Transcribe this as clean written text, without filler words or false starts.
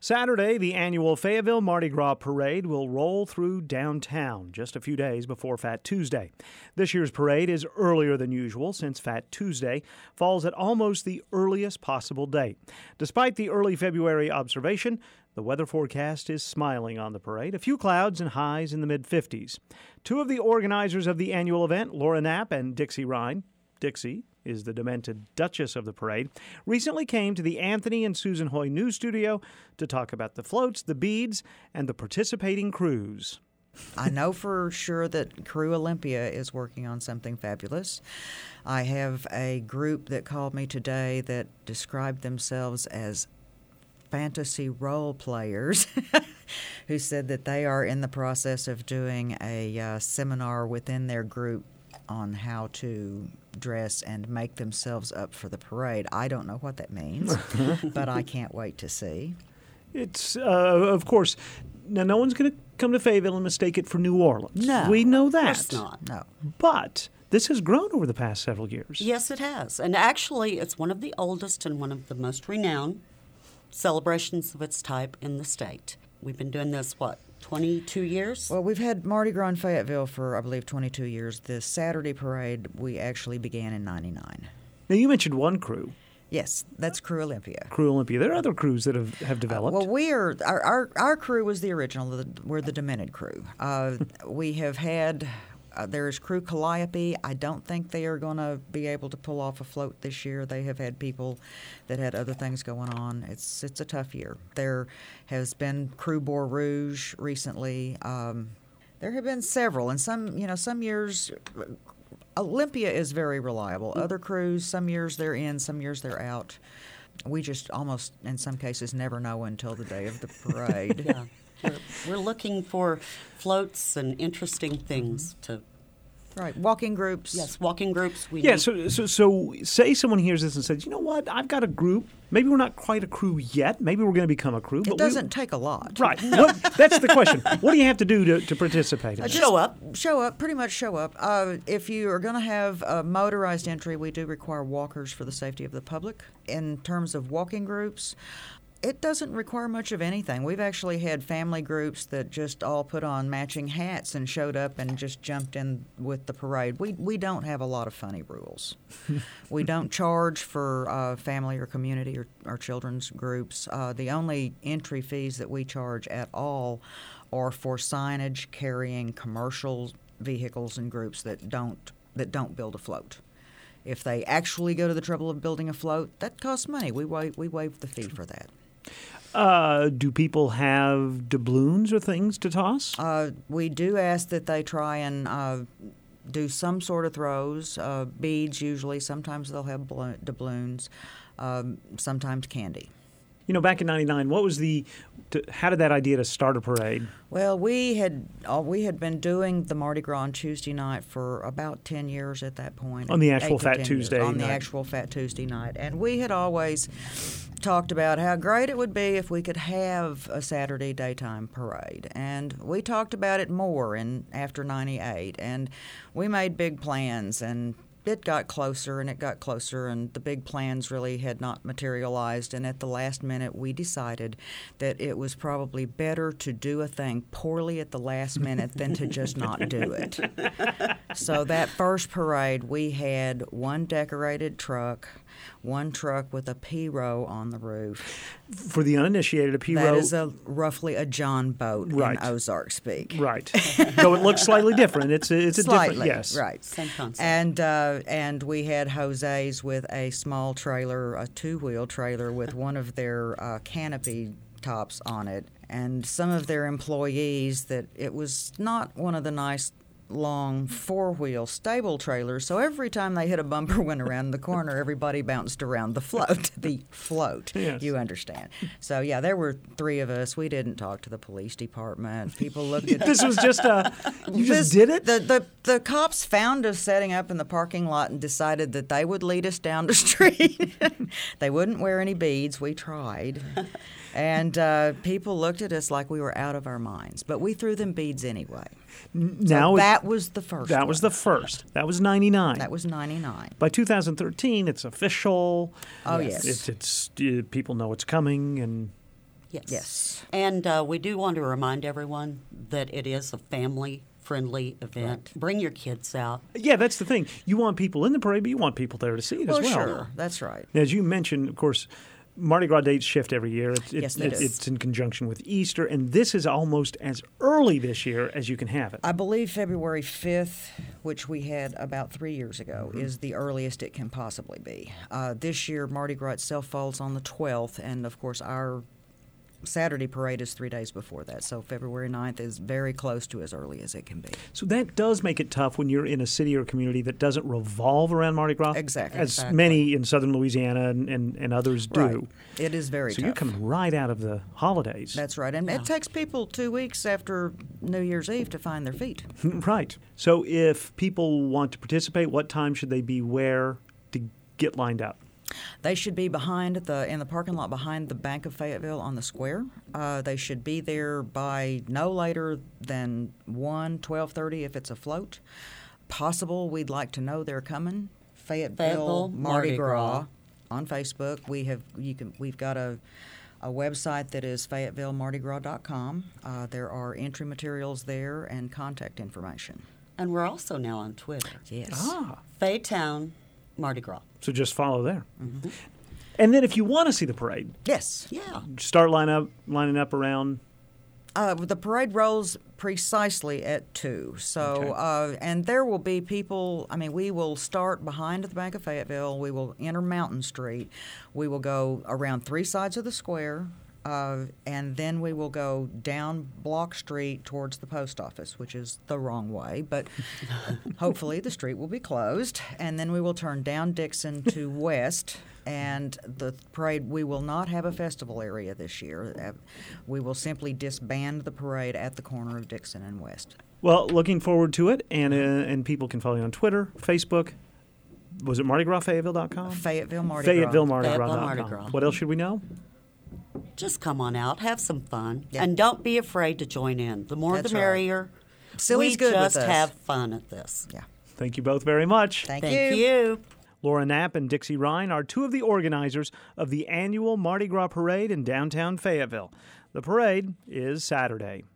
Saturday, the annual Fayetteville Mardi Gras Parade will roll through downtown just a few days before Fat Tuesday. This year's parade is earlier than usual since Fat Tuesday falls at almost the earliest possible date. Despite the early February observation, the weather forecast is smiling on the parade, a few clouds and highs in the mid-50s. Two of the organizers of the annual event, Laura Knapp and Dixie Ryan, Dixie is the demented Duchess of the parade, recently came to the Anthony and Susan Hoy News Studio to talk about the floats, the beads, and the participating crews. I know for sure that Crew Olympia is working on something fabulous. I have a group that called me today that described themselves as fantasy role players who said that they are in the process of doing a seminar within their group on how to dress and make themselves up for the parade. I don't know what that means, but I can't wait to see. It's, of course, now no one's going to come to Fayetteville and mistake it for New Orleans. No. We know that. Of course not. No. But this has grown over the past several years. Yes, it has. And actually, it's one of the oldest and one of the most renowned celebrations of its type in the state. We've been doing this, 22 years? Well, we've had Mardi Gras in Fayetteville for, I believe, 22 years. The Saturday parade, we actually began in 99. Now, you mentioned one crew. Yes, that's Crew Olympia. Crew Olympia. There are other crews that have developed. Well, we are our crew was the original. We're the Demented crew. We have had there's Crew Calliope. I don't think they are going to be able to pull off a float this year. They have had people that had other things going on. It's a tough year. There has been Crew Bois Rouge recently. There have been several, and some years. Olympia is very reliable. Other crews, some years they're in, some years they're out. We just almost, in some cases, never know until the day of the parade. Yeah. We're looking for floats and interesting things to... Right, walking groups. Yes, walking groups. So say someone hears this and says, you know what, I've got a group. Maybe we're not quite a crew yet. Maybe we're going to become a crew. It doesn't take a lot. Right. That's the question. What do you have to do to participate? Show up. Pretty much show up. If you are going to have a motorized entry, we do require walkers for the safety of the public. In terms of walking groups, it doesn't require much of anything. We've actually had family groups that just all put on matching hats and showed up and just jumped in with the parade. We don't have a lot of funny rules. We don't charge for family or community or children's groups. The only entry fees that we charge at all are for signage carrying commercial vehicles and groups that don't build a float. If they actually go to the trouble of building a float, that costs money. We waive the fee for that. Do people have doubloons or things to toss? We do ask that they try and do some sort of throws, beads usually. Sometimes they'll have doubloons, sometimes candy. You know, back in '99, how did that idea to start a parade? Well, we had been doing the Mardi Gras on Tuesday night for about 10 years at that point. On the actual Fat Tuesday night. On the actual Fat Tuesday night. And we had always talked about how great it would be if we could have a Saturday daytime parade. And we talked about it more after 98. And we made big plans, and it got closer, and the big plans really had not materialized. And at the last minute, we decided that it was probably better to do a thing poorly at the last minute than to just not do it. So that first parade, we had one decorated truck, one truck with a P-row on the roof. For the uninitiated, a P-row... That is roughly a John boat right. in Ozark speak. Right. Though it looks slightly different. It's a slightly, different... Yes. Right. Same concept. And we had Jose's with a small trailer, a two-wheel trailer with one of their canopy tops on it. And some of their employees that it was not one of the nice long four-wheel stable trailers, so every time they hit a bumper went around the corner, everybody bounced around the float. Yes. You understand. So yeah, there were three of us. We didn't talk to the police department. People looked at This was just you just did it? The cops found us setting up in the parking lot and decided that they would lead us down the street. They wouldn't wear any beads. We tried. And people looked at us like we were out of our minds. But we threw them beads anyway. Now that was the first That one. was the first. That was 99. That was 99. By 2013, it's official. Oh, yes. It's people know it's coming. And Yes. And we do want to remind everyone that it is a family-friendly event. Bring your kids out. Yeah, that's the thing. You want people in the parade, but you want people there to see it as well. Sure. That's right. As you mentioned, of course, Mardi Gras dates shift every year. Yes, they do. It's in conjunction with Easter, and this is almost as early this year as you can have it. I believe February 5th, which we had about 3 years ago, is the earliest it can possibly be. This year, Mardi Gras itself falls on the 12th, and of course, our Saturday parade is 3 days before that, so February 9th is very close to as early as it can be. So that does make it tough when you're in a city or community that doesn't revolve around Mardi Gras. Exactly. As many in southern Louisiana and others do. Right. It is very tough. So you're coming right out of the holidays. That's right. And it takes people 2 weeks after New Year's Eve to find their feet. Right. So if people want to participate, what time should they be where to get lined up? They should be in the parking lot behind the Bank of Fayetteville on the square. They should be there by no later than 12:30 if it's a float. Possible, we'd like to know they're coming. Fayetteville Mardi Gras on Facebook. We've got a website that is FayettevilleMardiGras.com. There are entry materials there and contact information. And we're also now on Twitter. Yes. Faytown Mardi Gras. So just follow there. Mm-hmm. And then if you want to see the parade, yes, start lining up around. The parade rolls precisely at 2. So, Okay. And there will be people. I mean, we will start behind the Bank of Fayetteville. We will enter Mountain Street. We will go around 3 sides of the square. And then we will go down Block Street towards the post office, which is the wrong way, but hopefully the street will be closed. And then we will turn down Dixon to west. And the parade, we will not have a festival area this year. We will simply disband the parade at the corner of Dixon and West. Well, looking forward to it. And people can follow you on Twitter, Facebook. Was it MardiGrasFayetteville.com? Fayetteville Mardi Gras. FayettevilleMardiGras.com. What else should we know? Just come on out, have some fun, Yeah. and don't be afraid to join in. The more That's the merrier. Silly's we good with just us. have fun at this. Yeah. Thank you both very much. Thank Thank you. Laura Knapp and Dixie Ryan are 2 of the organizers of the annual Mardi Gras Parade in downtown Fayetteville. The parade is Saturday.